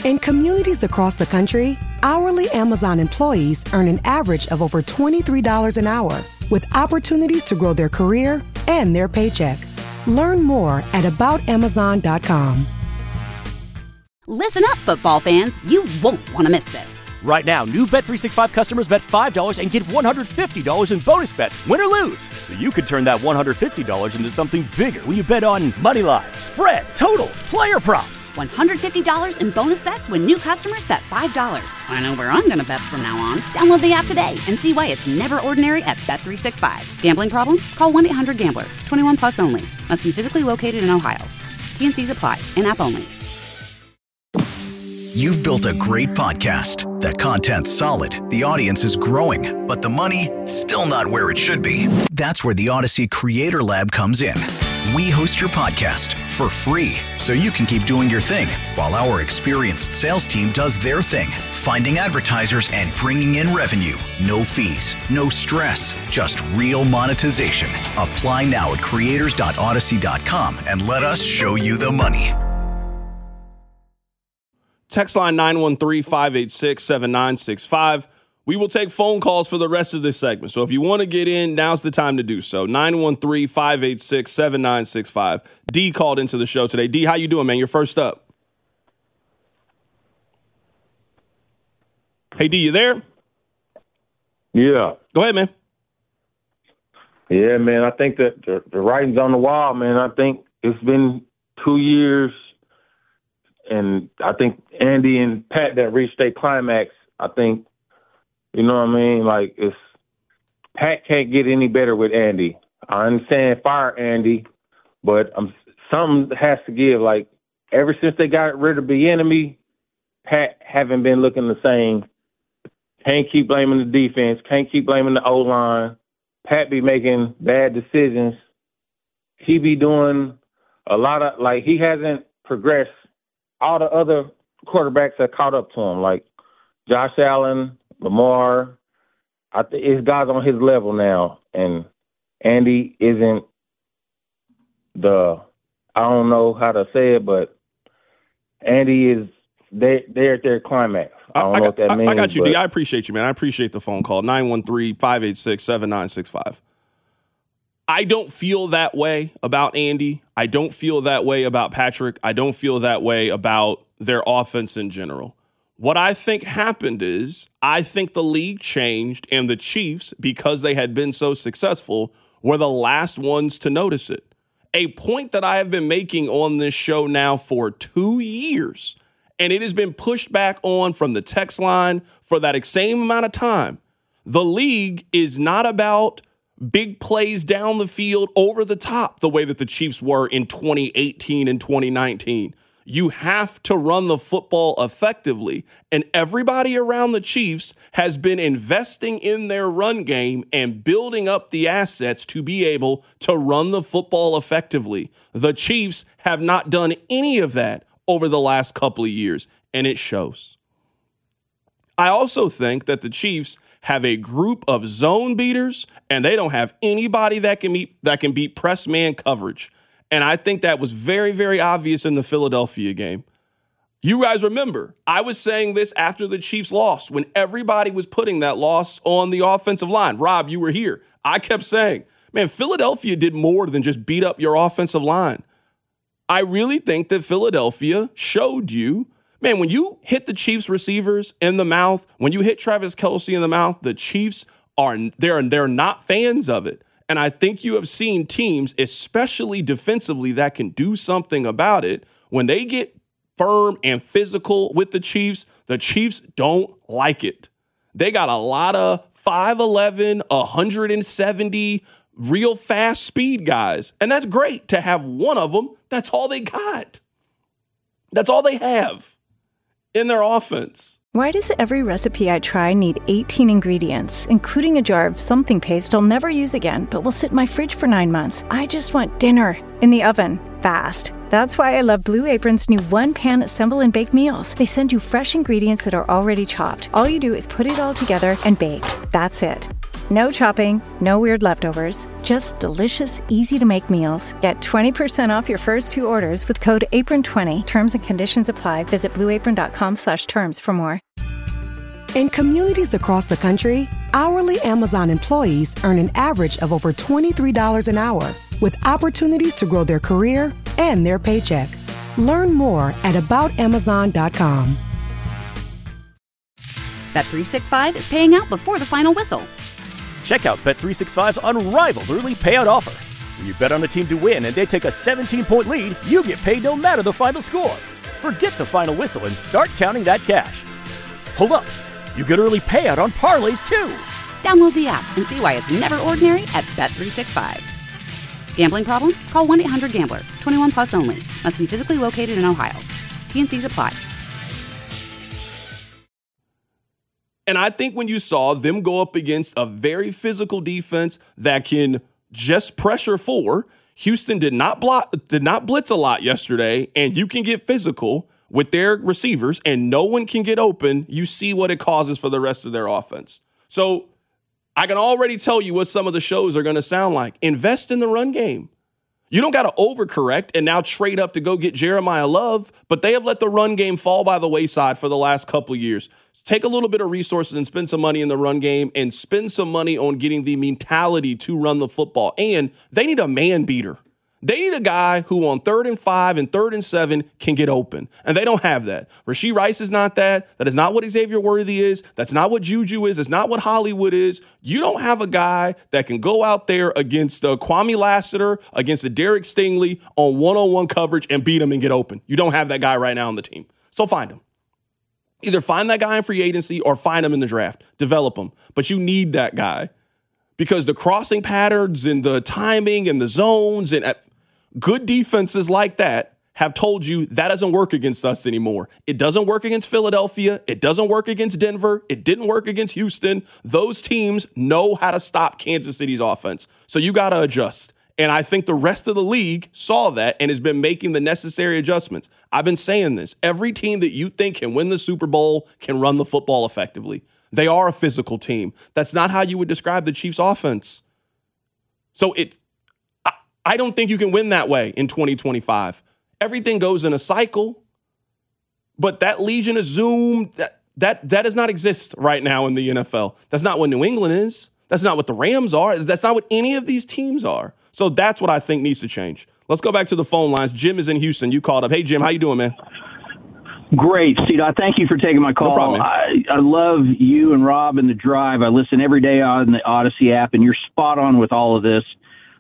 In communities across the country, hourly Amazon employees earn an average of over $23 an hour, with opportunities to grow their career and their paycheck. Learn more at aboutamazon.com. Listen up, football fans. You won't want to miss this. Right now, new Bet365 customers bet $5 and get $150 in bonus bets, win or lose. So you could turn that $150 into something bigger when you bet on money line, spread, totals, player props. $150 in bonus bets when new customers bet $5. I know where I'm going to bet from now on. Download the app today and see why it's never ordinary at Bet365. Gambling problem? Call 1-800-GAMBLER. 21 plus only. Must be physically located in Ohio. T&Cs apply. In-app only. You've built a great podcast. The content's solid, the audience is growing, but the money, still not where it should be. That's where the Odyssey Creator Lab comes in. We host your podcast for free, so you can keep doing your thing, while our experienced sales team does their thing, finding advertisers and bringing in revenue. No fees, no stress, just real monetization. Apply now at creators.odyssey.com and let us show you the money. Text line 913-586-7965. We will take phone calls for the rest of this segment. So if you want to get in, now's the time to do so. 913-586-7965. D called into the show today. D, how you doing, man? You're first up. Hey, D, you there? Yeah. Go ahead, man. Yeah, man. I think that the writing's on the wall, man. I think it's been 2 years. And I think Andy and Pat that reached their climax. I think, you know what I mean? Like, Pat can't get any better with Andy. I understand fire Andy, but something has to give. Like, ever since they got rid of the enemy, Pat haven't been looking the same. Can't keep blaming the defense. Can't keep blaming the O-line. Pat be making bad decisions. He be doing a lot of, like, he hasn't progressed. All the other quarterbacks that caught up to him, like Josh Allen, Lamar, I think it's guys on his level now. And Andy isn't I don't know how to say it, but Andy is, they're at their climax. I don't know what that means. I got you, D. I appreciate you, man. I appreciate the phone call. 913-586-7965. I don't feel that way about Andy. I don't feel that way about Patrick. I don't feel that way about their offense in general. What I think happened is I think the league changed, and the Chiefs, because they had been so successful, were the last ones to notice it. A point that I have been making on this show now for 2 years, and it has been pushed back on from the text line for that same amount of time. The league is not about big plays down the field over the top the way that the Chiefs were in 2018 and 2019. You have to run the football effectively, and everybody around the Chiefs has been investing in their run game and building up the assets to be able to run the football effectively. The Chiefs have not done any of that over the last couple of years, and it shows. I also think that the Chiefs have a group of zone beaters, and they don't have anybody that can beat press man coverage. And I think that was very, very obvious in the Philadelphia game. You guys remember, I was saying this after the Chiefs lost, when everybody was putting that loss on the offensive line. Rob, you were here. I kept saying, man, Philadelphia did more than just beat up your offensive line. I really think that Philadelphia showed you, man, when you hit the Chiefs receivers in the mouth, when you hit Travis Kelce in the mouth, the Chiefs they're not fans of it. And I think you have seen teams, especially defensively, that can do something about it. When they get firm and physical with the Chiefs don't like it. They got a lot of 5'11", 170 real fast speed guys. And that's great to have one of them. That's all they got. That's all they have in their offense. Why does every recipe I try need 18 ingredients, including a jar of something paste I'll never use again, but will sit in my fridge for 9 months? I just want dinner in the oven, fast. That's why I love Blue Apron's new one-pan assemble and bake meals. They send you fresh ingredients that are already chopped. All you do is put it all together and bake. That's it. No chopping, no weird leftovers, just delicious, easy-to-make meals. Get 20% off your first 2 orders with code APRON20. Terms and conditions apply. Visit blueapron.com/terms for more. In communities across the country, hourly Amazon employees earn an average of over $23 an hour, with opportunities to grow their career and their paycheck. Learn more at aboutamazon.com. Bet365 is paying out before the final whistle. Check out Bet365's unrivaled early payout offer. When you bet on a team to win and they take a 17-point lead, you get paid no matter the final score. Forget the final whistle and start counting that cash. Hold up. You get early payout on parlays, too. Download the app and see why it's never ordinary at Bet365. Gambling problem? Call 1-800-GAMBLER. 21 plus only. Must be physically located in Ohio. T&Cs apply. And I think when you saw them go up against a very physical defense that can just pressure 4, Houston did not blitz a lot yesterday, and you can get physical with their receivers and no one can get open, you see what it causes for the rest of their offense. So I can already tell you what some of the shows are going to sound like. Invest in the run game. You don't got to overcorrect and now trade up to go get Jeremiah Love, but they have let the run game fall by the wayside for the last couple of years. Take a little bit of resources and spend some money in the run game and spend some money on getting the mentality to run the football. And they need a man beater. They need a guy who on 3rd and 5 and 3rd and 7 can get open. And they don't have that. Rashee Rice is not that. That is not what Xavier Worthy is. That's not what Juju is. It's not what Hollywood is. You don't have a guy that can go out there against Kwame Lassiter, against a Derek Stingley on one-on-one coverage and beat him and get open. You don't have that guy right now on the team. So find him. Either find that guy in free agency or find him in the draft. Develop him. But you need that guy because the crossing patterns and the timing and the zones and good defenses like that have told you that doesn't work against us anymore. It doesn't work against Philadelphia. It doesn't work against Denver. It didn't work against Houston. Those teams know how to stop Kansas City's offense. So you got to adjust. And I think the rest of the league saw that and has been making the necessary adjustments. I've been saying this. Every team that you think can win the Super Bowl can run the football effectively. They are a physical team. That's not how you would describe the Chiefs' offense. So I don't think you can win that way in 2025. Everything goes in a cycle, but that Legion of Zoom, that does not exist right now in the NFL. That's not what New England is. That's not what the Rams are. That's not what any of these teams are. So that's what I think needs to change. Let's go back to the phone lines. Jim is in Houston. You called up. Hey, Jim, how you doing, man? Great, Steve. Thank you for taking my call. No problem, man. I love you and Rob and The Drive. I listen every day on the Odyssey app, and you're spot on with all of this.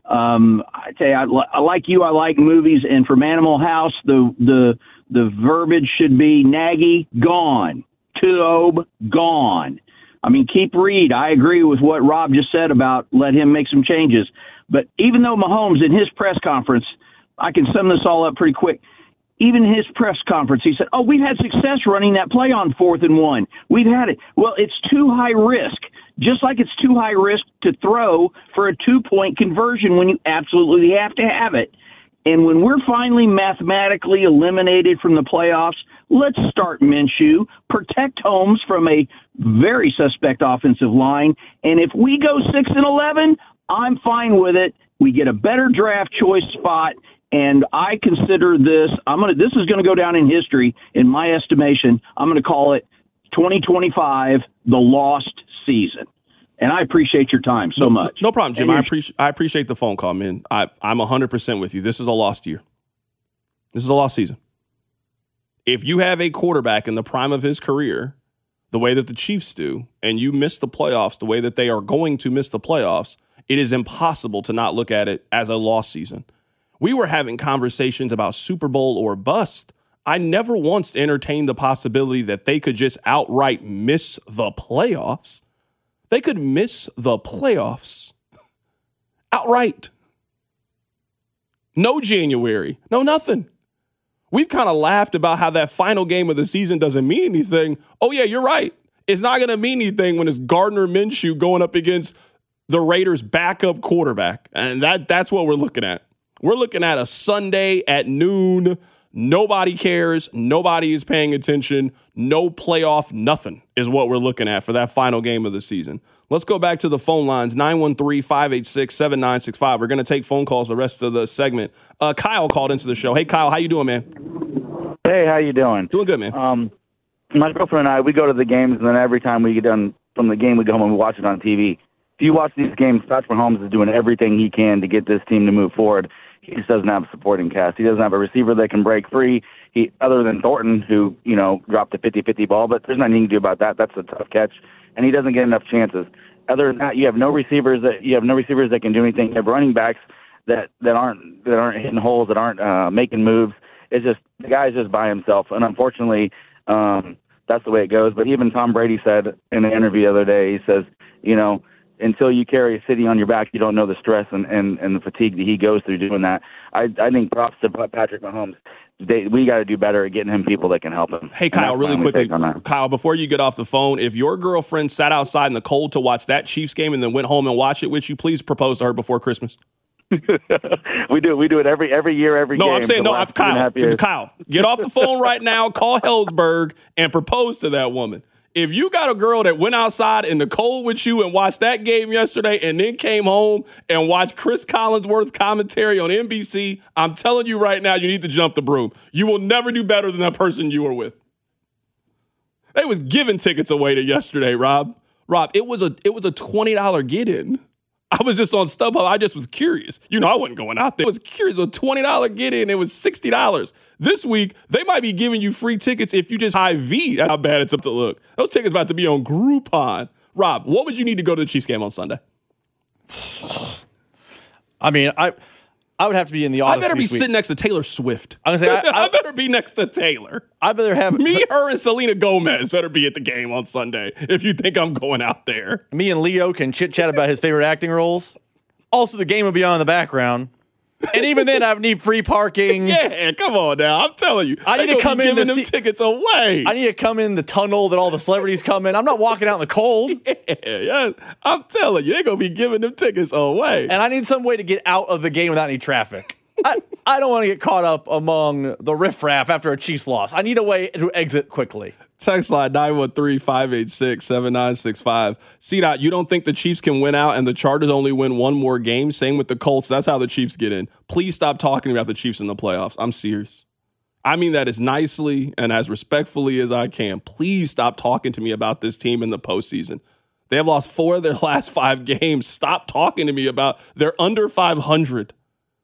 I tell you, I like you. I like movies, and from Animal House, the verbiage should be Nagy gone, Toub gone. I mean, keep Reed. I agree with what Rob just said about let him make some changes. But even though Mahomes in his press conference, I can sum this all up pretty quick. Even in his press conference, he said, "Oh, we've had success running that play on 4th and 1. We've had it." Well, it's too high risk. Just like it's too high risk to throw for a 2-point conversion when you absolutely have to have it. And when we're finally mathematically eliminated from the playoffs, let's start Minshew, protect Holmes from a very suspect offensive line. And if we go 6-11, I'm fine with it. We get a better draft choice spot. And I consider this, this is going to go down in history, in my estimation. I'm going to call it 2025, the lost season. And I appreciate your time so much. No problem, Jim. I appreciate the phone call, man. I'm 100% with you. This is a lost year. This is a lost season. If you have a quarterback in the prime of his career, the way that the Chiefs do, and you miss the playoffs the way that they are going to miss the playoffs, it is impossible to not look at it as a lost season. We were having conversations about Super Bowl or bust. I never once entertained the possibility that they could just outright miss the playoffs. They could miss the playoffs outright. No January. No nothing. We've kind of laughed about how that final game of the season doesn't mean anything. Oh, yeah, you're right. It's not going to mean anything when it's Gardner Minshew going up against the Raiders' backup quarterback. And that's what we're looking at. We're looking at a Sunday at noon Nobody cares. Nobody is paying attention. No playoff, nothing is what we're looking at for that final game of the season. Let's go back to the phone lines, 913-586-7965. We're going to take phone calls the rest of the segment. Kyle called into the show. Hey, Kyle, how you doing, man? Hey, how you doing? Doing good, man. My girlfriend and I, we go to the games, and then every time we get done from the game, we go home and we watch it on TV. If you watch these games, Patrick Mahomes is doing everything he can to get this team to move forward. He just doesn't have a supporting cast. He doesn't have a receiver that can break free. Other than Thornton, who, dropped a 50-50 ball, but there's nothing he can do about that. That's a tough catch, and he doesn't get enough chances. Other than that, you have no receivers that can do anything. You have running backs that aren't hitting holes, that aren't making moves. It's just the guy's just by himself, and unfortunately, that's the way it goes. But even Tom Brady said in an interview the other day, he says, until you carry a city on your back, you don't know the stress and the fatigue that he goes through doing that. I think props to Patrick Mahomes. We got to do better at getting him people that can help him. Hey, Kyle, really quickly, Kyle, before you get off the phone, if your girlfriend sat outside in the cold to watch that Chiefs game and then went home and watched it with you, please propose to her before Christmas. We do it every year, every game. No, I'm saying, Kyle, get off the phone right now, call Hellsberg, and propose to that woman. If you got a girl that went outside in the cold with you and watched that game yesterday and then came home and watched Chris Collinsworth's commentary on NBC, I'm telling you right now, you need to jump the broom. You will never do better than that person you were with. They was giving tickets away to yesterday, Rob. It was a $20 get-in. I was just on StubHub. I just was curious. I wasn't going out there. I was curious. A $20 get-in, it was $60. This week, they might be giving you free tickets if you just IV. That's how bad it's up to look. Those tickets about to be on Groupon. Rob, what would you need to go to the Chiefs game on Sunday? I mean, I would have to be in the Odyssey. I better be sitting next to Taylor Swift. I was gonna say I better be next to Taylor. I better have me, her, and Selena Gomez better be at the game on Sunday if you think I'm going out there. Me and Leo can chit chat about his favorite acting roles. Also, the game will be on in the background. And even then, I need free parking. Yeah, come on now. I'm telling you. I need to come in giving them tickets away. I need to come in the tunnel that all the celebrities come in. I'm not walking out in the cold. Yeah, I'm telling you, they're going to be giving them tickets away. And I need some way to get out of the game without any traffic. I don't want to get caught up among the riffraff after a Chiefs loss. I need a way to exit quickly. Text line 913-586-7965. C-Dot, you don't think the Chiefs can win out and the Chargers only win one more game? Same with the Colts. That's how the Chiefs get in. Please stop talking about the Chiefs in the playoffs. I'm serious. I mean that as nicely and as respectfully as I can. Please stop talking to me about this team in the postseason. They have lost 4 of their last 5 games. Stop talking to me about they're under 500.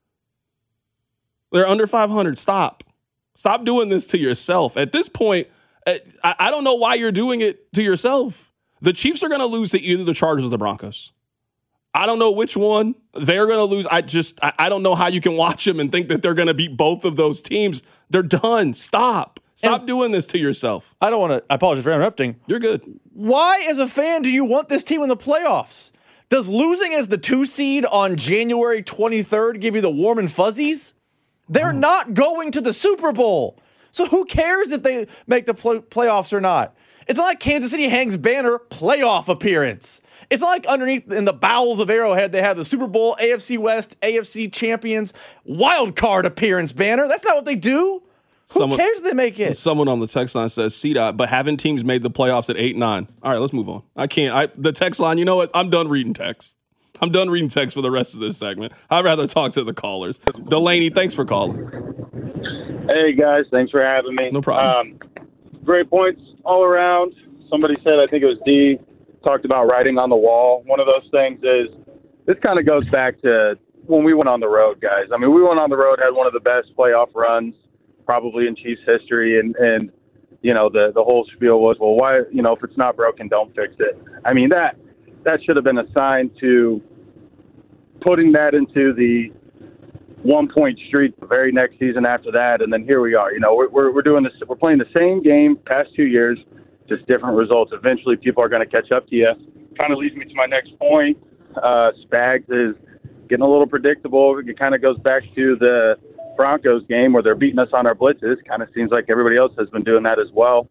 They're under 500. Stop doing this to yourself. At this point, I don't know why you're doing it to yourself. The Chiefs are going to lose to either the Chargers or the Broncos. I don't know which one. They're going to lose. I don't know how you can watch them and think that they're going to beat both of those teams. They're done. Stop doing this to yourself. I don't want to. I apologize for interrupting. You're good. Why, as a fan, do you want this team in the playoffs? Does losing as the 2 seed on January 23rd give you the warm and fuzzies? They're not going to the Super Bowl. So who cares if they make the playoffs or not? It's not like Kansas City hangs banner playoff appearance. It's not like underneath in the bowels of Arrowhead they have the Super Bowl, AFC West, AFC champions, wild card appearance banner. That's not what they do. Who cares if they make it? Someone on the text line says C-Dot, but haven't teams made the playoffs at 8-9? All right, let's move on. The text line, you know what? I'm done reading text. I'm done reading text for the rest of this segment. I'd rather talk to the callers. Delaney, thanks for calling. Hey, guys. Thanks for having me. No problem. Great points all around. Somebody said, I think it was D, talked about writing on the wall. One of those things is, this kind of goes back to when we went on the road, guys. I mean, we went on the road, had one of the best playoff runs probably in Chiefs history, and the whole spiel was, well, why, if it's not broken, don't fix it. I mean, that should have been assigned to putting that into the 1-point streak the very next season after that, and then here we are. We're doing this. We're playing the same game past 2 years, just different results. Eventually, people are going to catch up to you. Kind of leads me to my next point. Spags is getting a little predictable. It kind of goes back to the Broncos game where they're beating us on our blitzes. Kind of seems like everybody else has been doing that as well.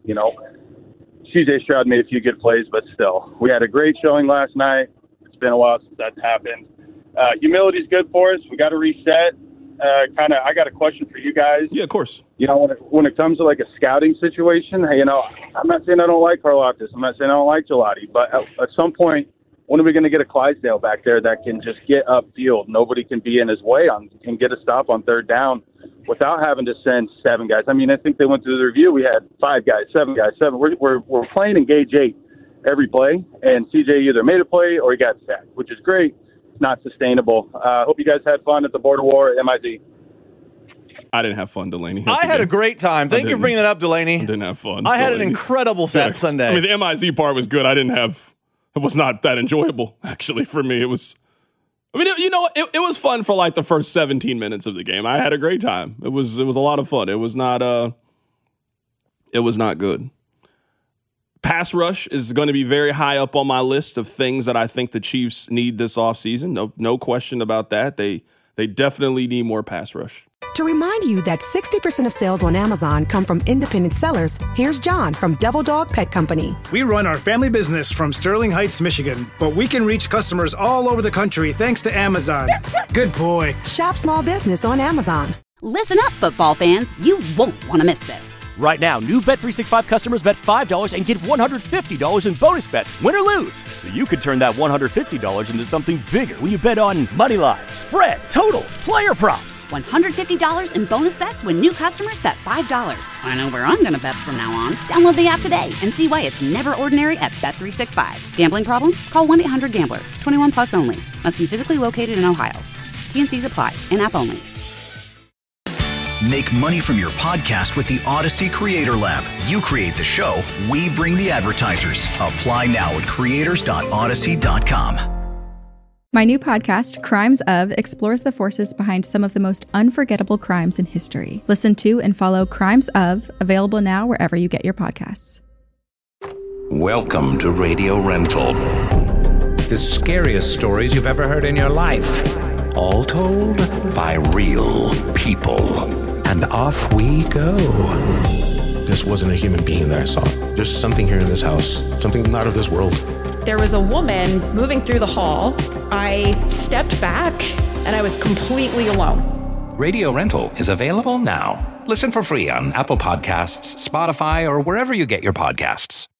CJ Stroud made a few good plays, but still, we had a great showing last night. It's been a while since that's happened. Humility is good for us. We got to reset. I got a question for you guys. Yeah, of course. When it comes to like a scouting situation, I'm not saying I don't like Karlaftis. I'm not saying I don't like Gelati, but at some point, when are we going to get a Clydesdale back there that can just get upfield? Nobody can be in his way and get a stop on third down without having to send 7 guys. I mean, I think they went through the review. We had 5 guys, 7 guys, 7. We're playing in gauge 8 every play, and CJ either made a play or he got sacked, which is great. It's not sustainable. Hope you guys had fun at the Border War at MIT. I didn't have fun, Delaney. I had a great time. Thank you for bringing that up, Delaney. I didn't have fun. I had an incredible Sunday. I mean, the MIZ part was good. It was not that enjoyable, actually, for me. It was, it was fun for like the first 17 minutes of the game. I had a great time. It was a lot of fun. It was not good. Pass rush is going to be very high up on my list of things that I think the Chiefs need this offseason. No question about that. They definitely need more pass rush. To remind you that 60% of sales on Amazon come from independent sellers, here's John from Devil Dog Pet Company. We run our family business from Sterling Heights, Michigan, but we can reach customers all over the country thanks to Amazon. Good boy. Shop small business on Amazon. Listen up, football fans. You won't want to miss this. Right now, new Bet365 customers bet $5 and get $150 in bonus bets, win or lose. So you could turn that $150 into something bigger when you bet on moneyline, spread, totals, player props. $150 in bonus bets when new customers bet $5. I know where I'm going to bet from now on. Download the app today and see why it's never ordinary at Bet365. Gambling problem? Call 1-800-GAMBLER. 21 plus only. Must be physically located in Ohio. T&Cs apply. In-app only. Make money from your podcast with the Odyssey Creator Lab. You create the show, we bring the advertisers. Apply now at creators.odyssey.com. My new podcast, Crimes Of, explores the forces behind some of the most unforgettable crimes in history. Listen to and follow Crimes Of, available now wherever you get your podcasts. Welcome to Radio Rental. The scariest stories you've ever heard in your life. All told by real people. And off we go. This wasn't a human being that I saw. There's something here in this house, something not of this world. There was a woman moving through the hall. I stepped back and I was completely alone. Radio Rental is available now. Listen for free on Apple Podcasts, Spotify, or wherever you get your podcasts.